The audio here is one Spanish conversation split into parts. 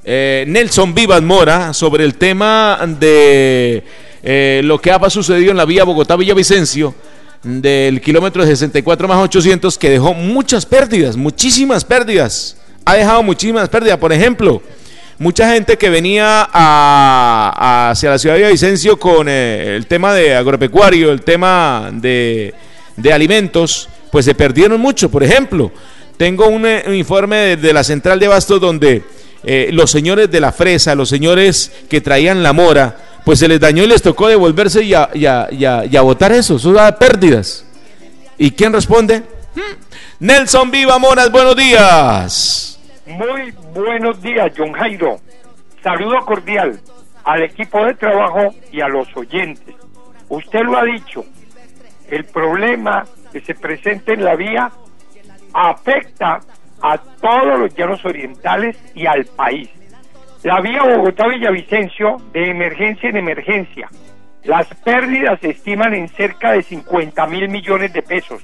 Nelson Vivas Mora sobre el tema de lo que ha sucedido en la vía Bogotá-Villavicencio del kilómetro 64 más 800, que dejó muchas pérdidas, muchísimas pérdidas. Ha dejado muchísimas pérdidas. Por ejemplo, mucha gente que venía hacia la ciudad de Villavicencio con el tema de agropecuario, el tema de alimentos, pues se perdieron mucho. Por ejemplo, tengo un informe de la central de Abastos donde los señores de la fresa, los señores que traían la mora, pues se les dañó y les tocó devolverse y a botar eso da pérdidas. ¿Y quién responde? Nelson Viva Moras, buenos días. Muy buenos días, John Jairo. Saludo cordial al equipo de trabajo y a los oyentes. Usted lo ha dicho, el problema que se presenta en la vía afecta a todos los llanos orientales y al país. La vía Bogotá-Villavicencio, de emergencia en emergencia, las pérdidas se estiman en cerca de 50.000 millones de pesos.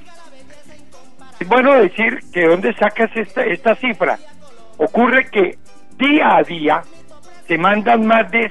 Es bueno decir que ¿dónde sacas esta cifra? Ocurre que día a día se mandan más de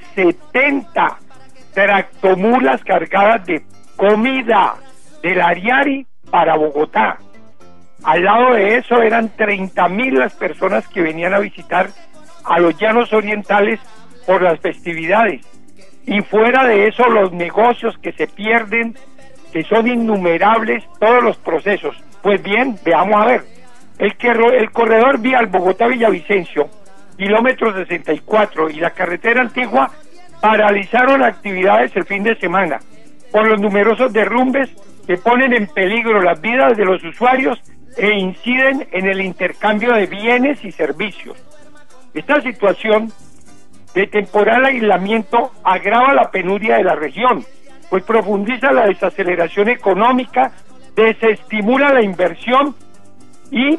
70 tractomulas cargadas de comida del Ariari para Bogotá. Al lado de eso eran 30.000 las personas que venían a visitar a los llanos orientales por las festividades. Y fuera de eso los negocios que se pierden, que son innumerables, todos los procesos. Pues bien, veamos a ver. El corredor vial Bogotá-Villavicencio, kilómetro 64, y la carretera antigua paralizaron actividades el fin de semana por los numerosos derrumbes que ponen en peligro las vidas de los usuarios e inciden en el intercambio de bienes y servicios. Esta situación de temporal aislamiento agrava la penuria de la región, pues profundiza la desaceleración económica, desestimula la inversión y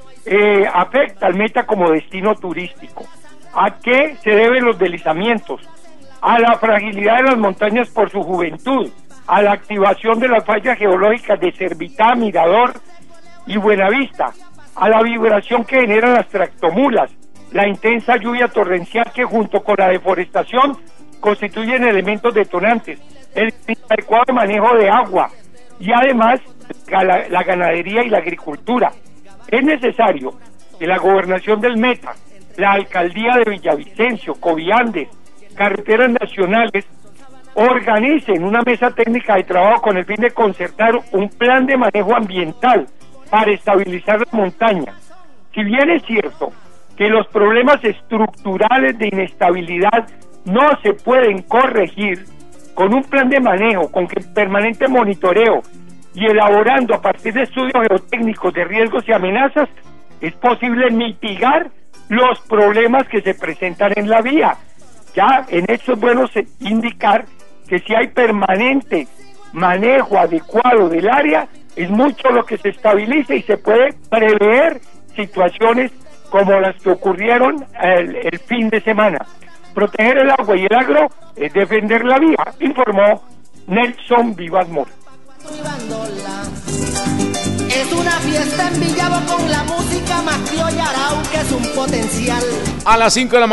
afecta al Meta como destino turístico. ¿A qué se deben los deslizamientos? A la fragilidad de las montañas por su juventud, a la activación de las fallas geológicas de Servitá, Mirador y Buenavista, a la vibración que generan las tractomulas, la intensa lluvia torrencial que junto con la deforestación constituyen elementos detonantes, el inadecuado manejo de agua y además la ganadería y la agricultura. Es necesario que la gobernación del Meta, la alcaldía de Villavicencio, Coviandes, carreteras nacionales, organicen una mesa técnica de trabajo con el fin de concertar un plan de manejo ambiental para estabilizar la montaña. Si bien es cierto que los problemas estructurales de inestabilidad no se pueden corregir con un plan de manejo, con permanente monitoreo y elaborando a partir de estudios geotécnicos de riesgos y amenazas, es posible mitigar los problemas que se presentan en la vía. Ya en esto es bueno indicar que si hay permanente manejo adecuado del área, es mucho lo que se estabiliza y se puede prever situaciones como las que ocurrieron el fin de semana. Proteger el agua y el agro es defender la vía, informó Nelson Vivas Mora. Es una fiesta en Villavo con la música más criolla, que es un potencial. A las 5 de la